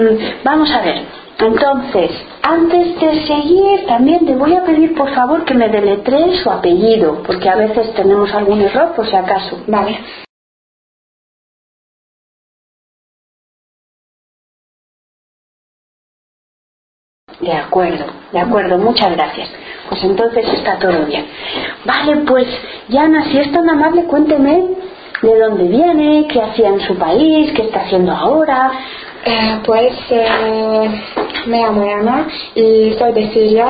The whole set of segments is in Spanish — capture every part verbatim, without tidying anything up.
Vamos a ver, entonces, antes de seguir, también te voy a pedir por favor que me deletrees su apellido, porque a veces tenemos algún error por si acaso. Vale. De acuerdo, de acuerdo, muchas gracias. Pues entonces está todo bien. Vale, pues, Yana, si es tan amable, cuénteme de dónde viene, qué hacía en su país, qué está haciendo ahora. Eh, pues eh, me llamo Ana y soy de Siria.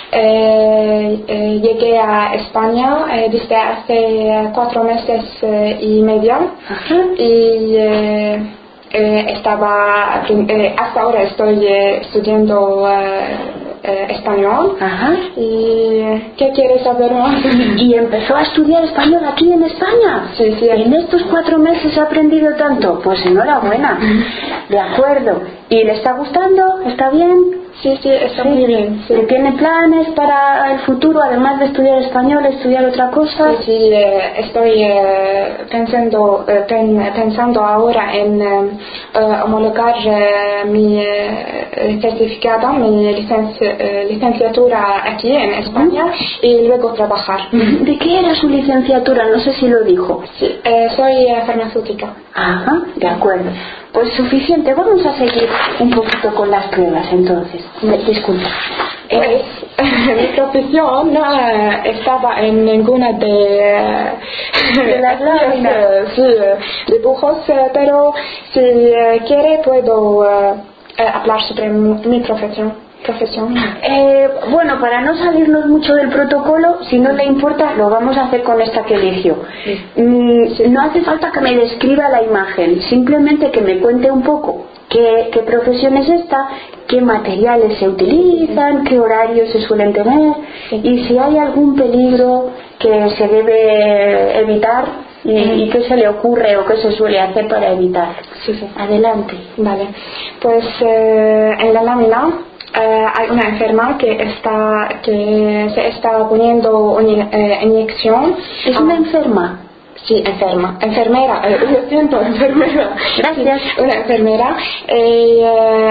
Eh, eh, llegué a España eh, desde hace cuatro meses eh, y medio. Ajá. Y eh, eh, estaba eh, hasta ahora estoy eh, estudiando eh, eh, español. Ajá. ¿Y qué quieres saber más? ¿Y empezó a estudiar español aquí en España? Sí, sí. ¿En estos cuatro meses ha aprendido tanto? Pues enhorabuena. De acuerdo. ¿Y le está gustando? ¿Está bien? Sí, sí, está Sí. muy bien. Sí. ¿Tiene planes para el futuro, además de estudiar español, estudiar otra cosa? Sí, sí, eh, estoy eh, pensando, eh, pen, pensando ahora en eh, eh, homologar eh, mi eh, certificado, mi licen- eh, licenciatura aquí en España uh-huh. y luego trabajar. ¿De qué era su licenciatura? No sé si lo dijo. Sí, eh, soy eh, farmacéutica. Ajá, de acuerdo. Pues suficiente, vamos a seguir un poquito con las pruebas entonces. Me, disculpa. Pues mi profesión no eh, estaba en ninguna de, de las láminas, eh, sí, dibujos, eh, pero si eh, quiere puedo eh, hablar sobre mi, mi profesión. profesión. Eh, bueno, para no salirnos mucho del protocolo, si no le importa, lo vamos a hacer con esta que eligió. Sí. Mm, sí. No hace falta que me describa la imagen, simplemente que me cuente un poco qué, qué profesión es esta, qué materiales se utilizan, qué horarios se suelen tener sí. y si hay algún peligro que se debe evitar y, mm. y qué se le ocurre o qué se suele hacer para evitar. Sí, sí. Adelante. Vale. Pues eh, en la lámina Uh, hay una enferma que está que se está poniendo una uh, inyección. ¿Es una uh, enferma? Sí, enferma, enfermera, eh, lo siento, enfermera. Gracias. Sí, una enfermera eh,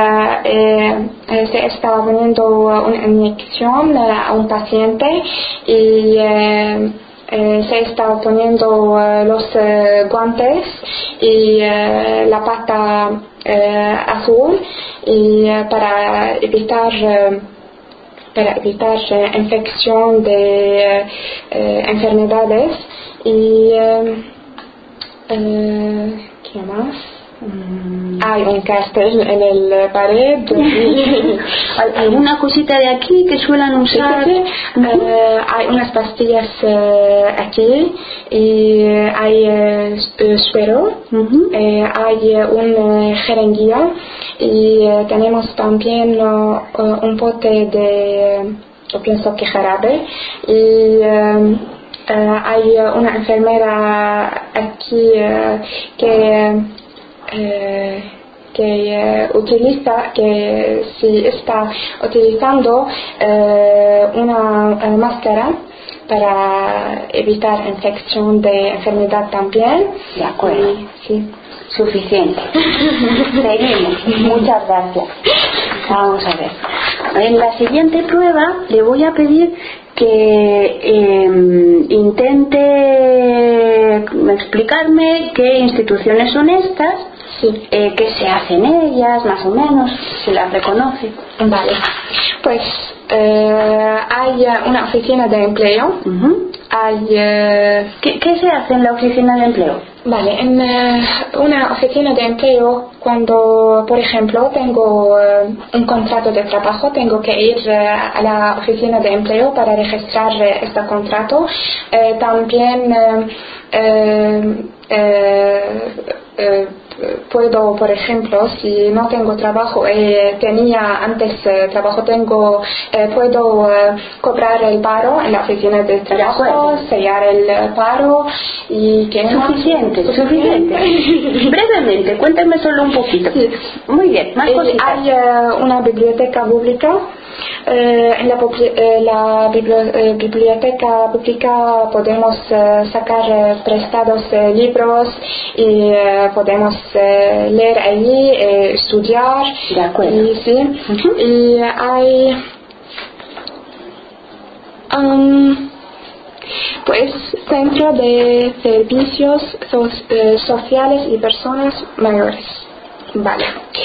eh, eh, se está poniendo una inyección uh, a un paciente y eh, Eh, se está poniendo uh, los uh, guantes y uh, la pata uh, azul y uh, para evitar uh, para evitar uh, infección de uh, enfermedades y uh, uh, ¿qué más? Mm. Hay un cartel en el pared. ¿Alguna cosita de aquí que suelen usar? Sí, sí, sí. Uh, hay unas pastillas uh, aquí y hay uh, suero, uh-huh. uh, hay uh, un uh, jeringuilla y uh, tenemos también uh, uh, un pote de, uh, yo pienso que jarabe y uh, uh, hay una enfermera aquí uh, que Eh, que eh, utiliza, que si está utilizando eh, una eh, máscara para evitar infección de enfermedad también. De acuerdo. Y, sí. Suficiente. Seguimos. Muchas gracias. Vamos a ver. En la siguiente prueba le voy a pedir que eh, intente explicarme qué instituciones son estas, sí. eh, qué se hacen ellas, más o menos, si las reconoce. Vale. Pues eh, hay una oficina de empleo. Uh-huh. Hay, eh, ¿Qué, ¿Qué se hace en la oficina de empleo? Vale, en uh, una oficina de empleo, cuando, por ejemplo, tengo uh, un contrato de trabajo, tengo que ir uh, a la oficina de empleo para registrar uh, este contrato. Uh, también uh, uh, uh, uh, puedo, por ejemplo, si no tengo trabajo, eh, tenía antes eh, trabajo, tengo, eh, puedo eh, cobrar el paro en la oficina de trabajo, de sellar el eh, paro y que suficiente, no, suficiente. Brevemente, cuéntame solo un poquito. Sí. Muy bien, más eh, cositas. Hay eh, una biblioteca pública Eh, en la, eh, la bibli- eh, biblioteca pública podemos eh, sacar eh, prestados eh, libros y eh, podemos eh, leer allí, eh, estudiar. De acuerdo. Y, sí, Ujú. y hay um, pues centro de servicios so- eh, sociales y personas mayores. Vale.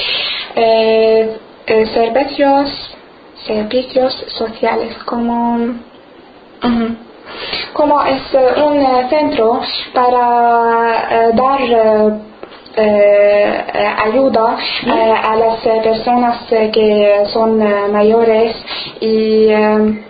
Eh, eh, servicios, servicios sociales como, ujú, como es eh, un eh, centro para eh, dar eh, eh, eh, ayuda eh, a las eh, personas eh, que son eh, mayores y eh,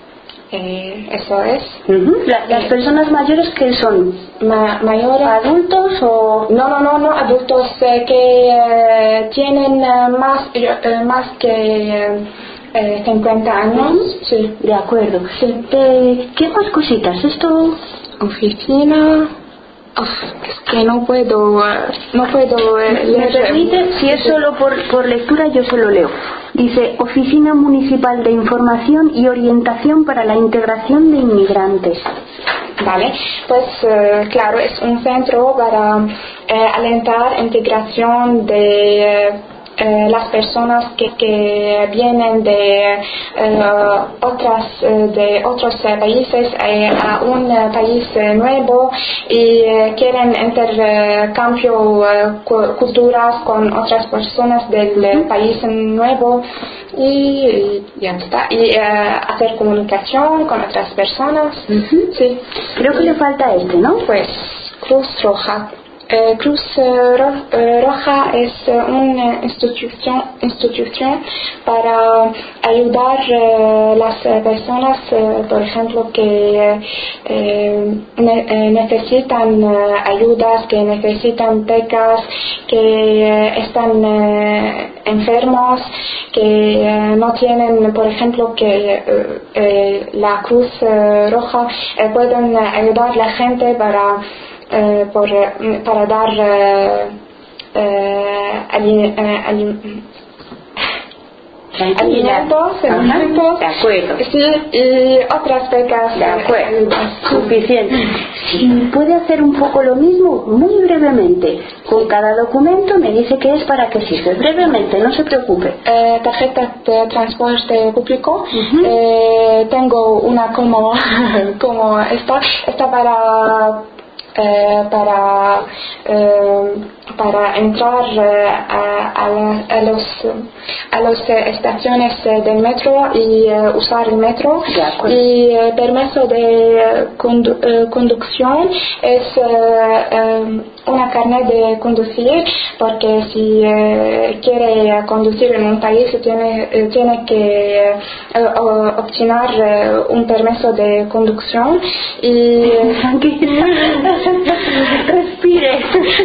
eh, eso es. Ujú. La- las personas mayores que son Ma- mayores. adultos o No, no, no, no, adultos eh, que eh, tienen eh, más, eh, más que eh, eh, cincuenta años. Ujú. Sí. de acuerdo. Sí. Eh, ¿Qué más cositas? Esto Oficina. Uf, es que no puedo, eh, no puedo eh, me leer. permite, si es solo por, por lectura, yo se lo leo. Dice Oficina Municipal de Información y Orientación para la Integración de Inmigrantes. Vale, pues eh, claro, es un centro para eh, alentar integración de eh, eh, las personas que, que vienen de eh, otras eh, de otros eh, países eh, a un eh, país eh, nuevo y eh, quieren intercambio eh, cu- culturas con otras personas del eh, país nuevo y, y ya está, y eh, hacer comunicación con otras personas. Ujú. Sí. Creo que le falta este, ¿no? Pues Cruz Roja. Eh, Cruz eh, Ro- eh, Roja es eh, una institución, institución para ayudar eh, las eh, personas, eh, por ejemplo, que eh, ne- eh, necesitan eh, ayudas, que necesitan becas, que eh, están eh, enfermos, que eh, no tienen, por ejemplo, que eh, eh, la Cruz eh, Roja eh, pueden ayudar a la gente para eh, por, eh, para dar eh, eh, ali- eh, ali- alimentos, Ajá. alimentos, De acuerdo. sí, y otras becas. De acuerdo, eh, ayudas. suficiente. Si puede hacer un poco lo mismo, muy brevemente, con cada documento me dice que es para qué sirve. Brevemente, no se preocupe. Eh, tarjeta de transporte público. Ujú. Eh, tengo una como, como esta, esta para eh, para eh, para entrar eh, a, a, la- a los a las eh, estaciones eh, del metro y eh, usar el metro. De acuerdo. Y eh, permiso de eh, condu- eh, conducción es eh, eh, una carnet de conducir, porque si eh, quiere conducir en un país tiene eh, tiene que eh, o- obtener eh, un permiso de conducción y Tranquila. Respire.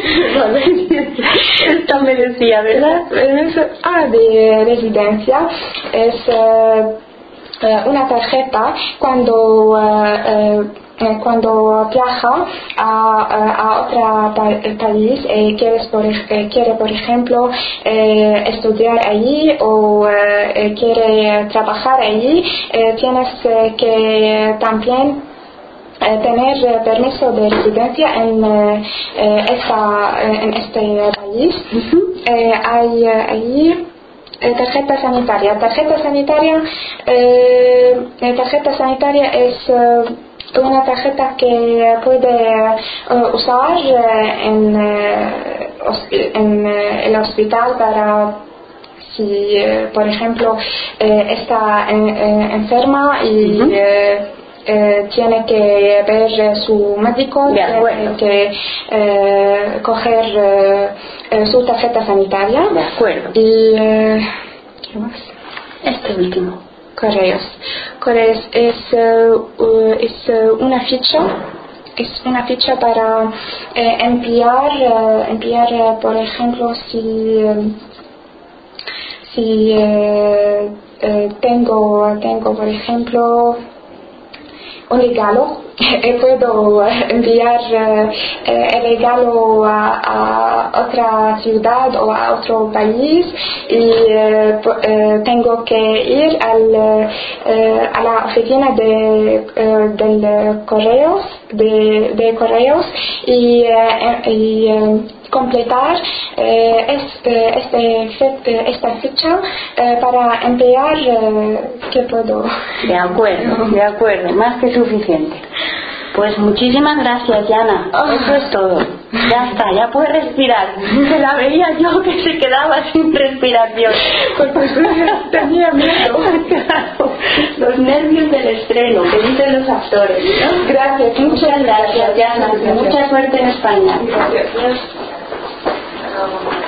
Esto me decía, ¿verdad? permiso ah, de residencia es eh, eh, una tarjeta cuando eh, eh, eh, cuando viaja a, a otro pa- país y quieres por, ej- eh, quiere por ejemplo eh, estudiar allí o eh, eh, quiere trabajar allí, eh, tienes eh, que también eh, tener eh, permiso de residencia en, eh, eh, esta, eh, en este país. Eh, hay eh, allí eh, tarjeta sanitaria. Tarjeta sanitaria, eh, eh, tarjeta sanitaria es eh, una tarjeta que puede eh, usar eh, en, eh, hospi- en eh, el hospital para si, eh, por ejemplo, eh, está en- eh, enferma y Ujú. eh, eh, tiene que ver eh, su médico, De tiene acuerdo. que eh, coger eh, eh, su tarjeta sanitaria. De acuerdo. Y eh, ¿qué más? Este último. Correos. Correos es, eh, uh, es eh, una ficha, es una ficha para eh, enviar, eh, enviar eh, por ejemplo, si eh, si eh, eh, tengo tengo por ejemplo un regalo puedo enviar eh, el regalo a, a otra ciudad o a otro país y eh, eh, tengo que ir al, eh, a la oficina de, eh, del correos, de, de correos y, eh, y eh, completar eh, es, eh, este, fe, esta fecha eh, para enviar eh, que puedo. De acuerdo, de acuerdo, más que suficiente. Pues muchísimas gracias, Yana. Oh. Eso es todo. Ya está, ya puedes respirar. Se la veía yo que se quedaba sin respiración. Porque tenía miedo. Claro, los nervios del estreno, que dicen los actores, ¿no? Gracias, muchas gracias, Yana. Mucha suerte en España. Gracias. Adiós.